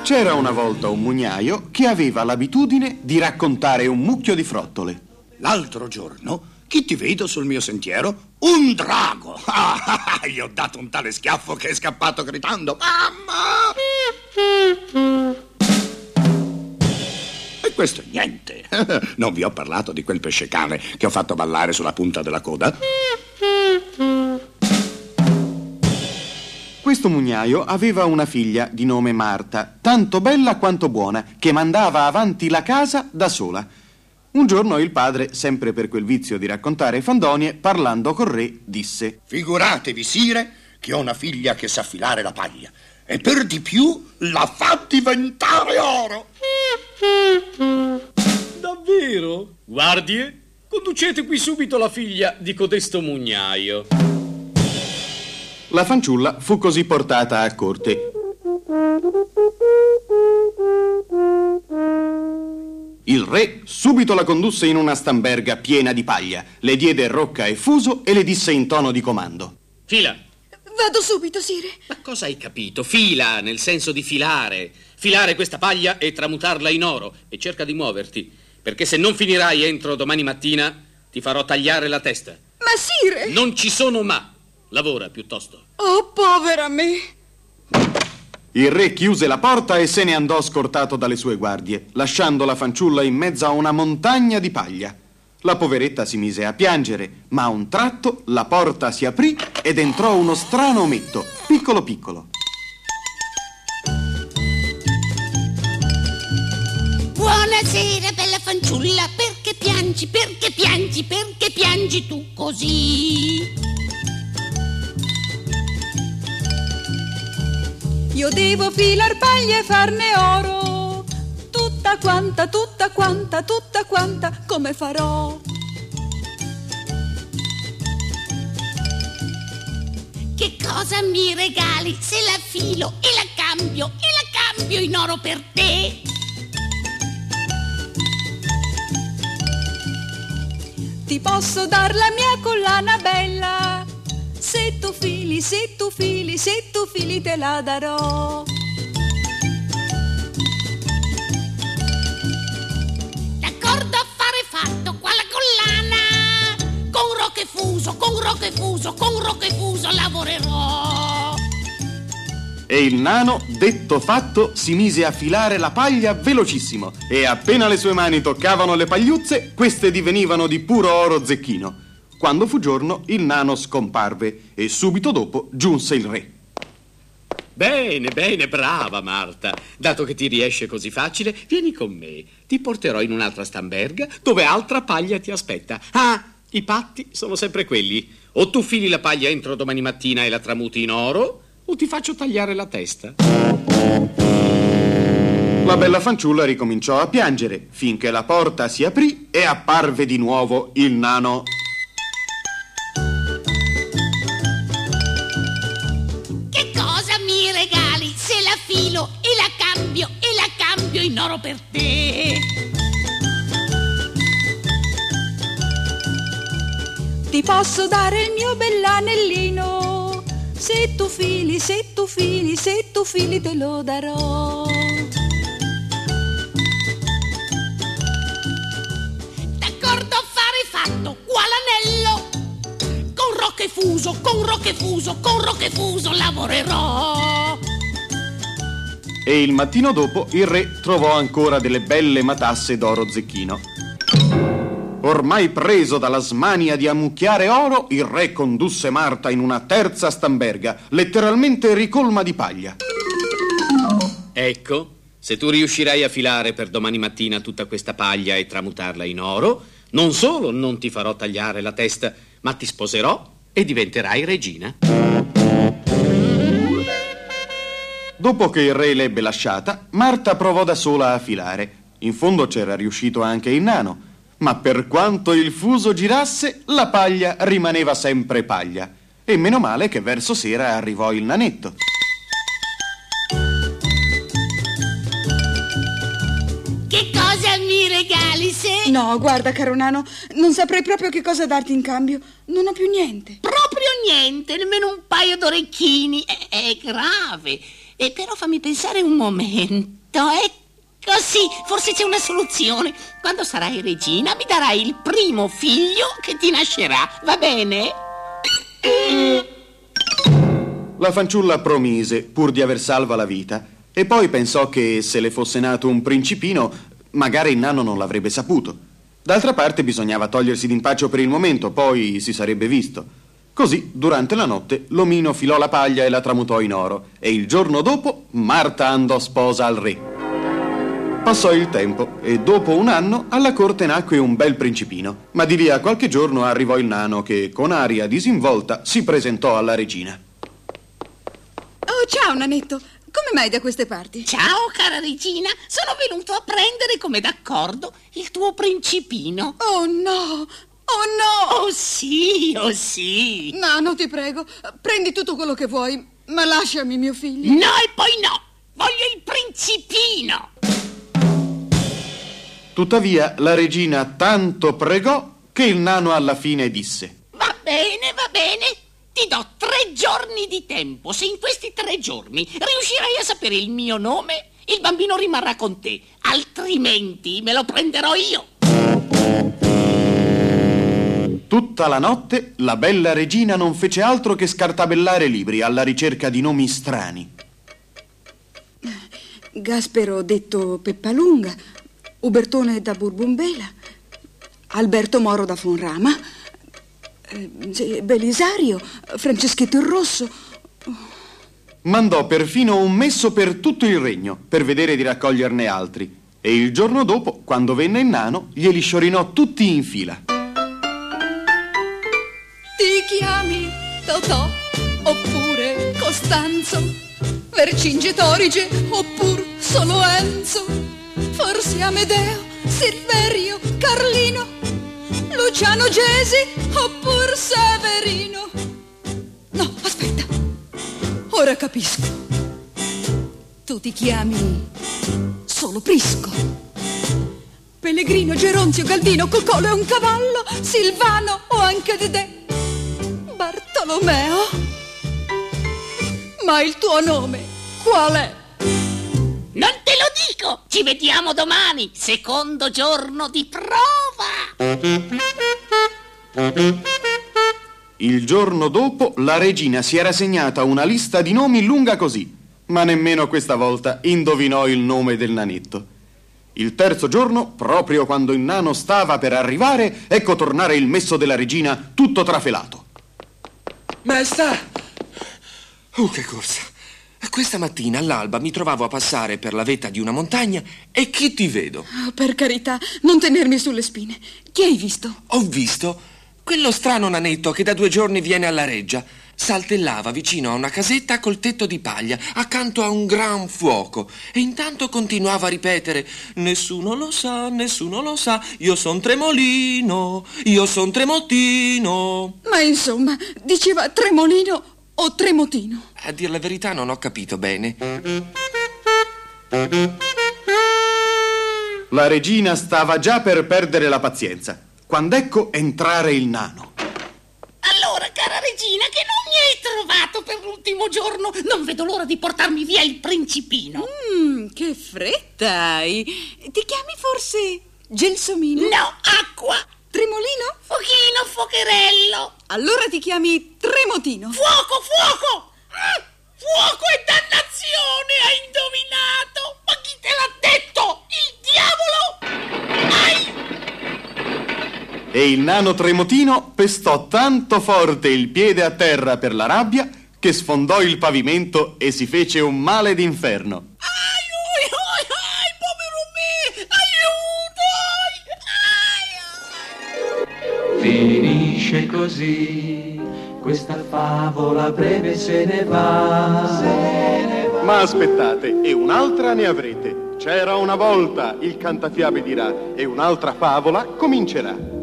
C'era una volta un mugnaio che aveva l'abitudine di raccontare un mucchio di frottole. L'altro giorno, chi ti vedo sul mio sentiero? Un drago! Gli ho dato un tale schiaffo che è scappato gridando: mamma! E questo è niente. Non vi ho parlato di quel pesce cane che ho fatto ballare sulla punta della coda? Questo mugnaio aveva una figlia di nome Marta, tanto bella quanto buona, che mandava avanti la casa da sola. Un giorno il padre, sempre per quel vizio di raccontare fandonie, parlando col re, disse: figuratevi, sire, che ho una figlia che sa filare la paglia e per di più la fa diventare oro. Davvero? Guardie, conducete qui subito la figlia di codesto mugnaio. La fanciulla fu così portata a corte. Il re subito la condusse in una stamberga piena di paglia, le diede rocca e fuso e le disse in tono di comando: Fila! Vado subito, sire. Ma cosa hai capito? Fila, nel senso di filare. Filare questa paglia e tramutarla in oro. E cerca di muoverti, perché se non finirai entro domani mattina ti farò tagliare la testa. Ma sire! Non ci sono ma. Lavora piuttosto. Oh, povera me! Il re chiuse la porta e se ne andò scortato dalle sue guardie, lasciando la fanciulla in mezzo a una montagna di paglia. La poveretta si mise a piangere, ma a un tratto la porta si aprì ed entrò uno strano ometto, piccolo piccolo. Buonasera, bella fanciulla, perché piangi, perché piangi, perché piangi tu così? Io devo filar paglia e farne oro, tutta quanta, tutta quanta, tutta quanta, come farò? Che cosa mi regali se la filo e la cambio in oro per te? Ti posso dar la mia collana bella, se tu fili, se tu fili, se tu fili te la darò. D'accordo, affare fatto, qua la collana, con rocche fuso, con rocche fuso, con rocche fuso lavorerò. E il nano, detto fatto, si mise a filare la paglia velocissimo e appena le sue mani toccavano le pagliuzze, queste divenivano di puro oro zecchino. Quando fu giorno, il nano scomparve e subito dopo giunse il re. Bene, bene, brava Marta. Dato che ti riesce così facile, vieni con me. Ti porterò in un'altra stamberga dove altra paglia ti aspetta. Ah, i patti sono sempre quelli. O tu fili la paglia entro domani mattina e la tramuti in oro, o ti faccio tagliare la testa. La bella fanciulla ricominciò a piangere finché la porta si aprì e apparve di nuovo il nano. Che cosa mi regali se la filo e la cambio in oro per te? Ti posso dare il mio bell'anellino, se tu fili, se tu fili, se tu fili te lo darò. D'accordo, affare fatto, qua l'anello, con rocche fuso, con rocche fuso, con rocche fuso lavorerò. E il mattino dopo il re trovò ancora delle belle matasse d'oro zecchino. Ormai preso dalla smania di ammucchiare oro, il re condusse Marta in una terza stamberga, letteralmente ricolma di paglia. Ecco, se tu riuscirai a filare per domani mattina tutta questa paglia e tramutarla in oro, non solo non ti farò tagliare la testa, ma ti sposerò e diventerai regina. Dopo che il re l'ebbe lasciata, Marta provò da sola a filare. In fondo c'era riuscito anche il nano, ma per quanto il fuso girasse, la paglia rimaneva sempre paglia. E meno male che verso sera arrivò il nanetto. Che cosa mi regali se... No, guarda, caro nano, non saprei proprio che cosa darti in cambio. Non ho più niente. Proprio niente, nemmeno un paio d'orecchini. È grave. E però fammi pensare un momento. Ecco sì, forse c'è una soluzione. Quando sarai regina mi darai il primo figlio che ti nascerà, va bene? La fanciulla promise, pur di aver salva la vita, e poi pensò che se le fosse nato un principino, magari il nano non l'avrebbe saputo. D'altra parte bisognava togliersi d'impaccio per il momento, poi si sarebbe visto. Così, durante la notte, l'omino filò la paglia e la tramutò in oro, e il giorno dopo Marta andò sposa al re. Passò il tempo e dopo un anno alla corte nacque un bel principino, ma di lì a qualche giorno arrivò il nano che, con aria disinvolta, si presentò alla regina. Oh, ciao, nanetto. Come mai da queste parti? Ciao, cara regina. Sono venuto a prendere, come d'accordo, il tuo principino. Oh, no. Oh, no. Oh, sì, oh, sì. Nano, ti prego, prendi tutto quello che vuoi, ma lasciami mio figlio. No, e poi no. Voglio il principino. Tuttavia, la regina tanto pregò che il nano alla fine disse: Va bene, va bene. Ti do 3 giorni di tempo. Se in questi 3 giorni riuscirai a sapere il mio nome, il bambino rimarrà con te. Altrimenti me lo prenderò io. Tutta la notte la bella regina non fece altro che scartabellare libri alla ricerca di nomi strani. Gaspero detto Peppalunga, Ubertone da Burbumbela, Alberto Moro da Fonrama, Belisario, Franceschetto il Rosso. Mandò perfino un messo per tutto il regno per vedere di raccoglierne altri, e il giorno dopo, quando venne il nano, glieli sciorinò tutti in fila. Ti chiami Totò oppure Costanzo, Vercingetorige oppure solo Enzo, forse Amedeo, Silverio, Carlino, Luciano Gesi oppure Severino. No, aspetta, ora capisco. Tu ti chiami solo Prisco. Pellegrino, Geronzio, Galdino, Coccolo è un cavallo, Silvano o anche Dedè, Bartolomeo. Ma il tuo nome qual è? Non te lo dico! Ci vediamo domani, secondo giorno di prova! Il giorno dopo la regina si era segnata una lista di nomi lunga così, ma nemmeno questa volta indovinò il nome del nanetto. Il terzo giorno, proprio quando il nano stava per arrivare, ecco tornare il messo della regina tutto trafelato. Maestà! Che corsa! Questa mattina all'alba mi trovavo a passare per la vetta di una montagna e chi ti vedo? Oh, per carità, non tenermi sulle spine. Chi hai visto? Ho visto quello strano nanetto che da 2 giorni viene alla reggia. Saltellava vicino a una casetta col tetto di paglia, accanto a un gran fuoco, e intanto continuava a ripetere: nessuno lo sa, io son Tremolino, io son Tremotino. Ma insomma, diceva Tremolino o Tremotino? A dir la verità non ho capito bene. La regina stava già per perdere la pazienza, quando ecco entrare il nano. Allora, cara regina, che non mi hai trovato per l'ultimo giorno? Non vedo l'ora di portarmi via il principino. Che fretta hai. Ti chiami forse Gelsomino? No, acqua! Tremolino? Fuochino, fuocherello! Allora ti chiami Tremotino. Fuoco, fuoco! Fuoco e dannazione, hai indovinato! Ma chi te l'ha detto? Il diavolo? Ai! E il nano Tremotino pestò tanto forte il piede a terra per la rabbia che sfondò il pavimento e si fece un male d'inferno. Ai, povero me! Aiuto! Finisce così, questa favola breve se ne va. Ma aspettate, e un'altra ne avrete. C'era una volta, il cantafiabe dirà, e un'altra favola comincerà.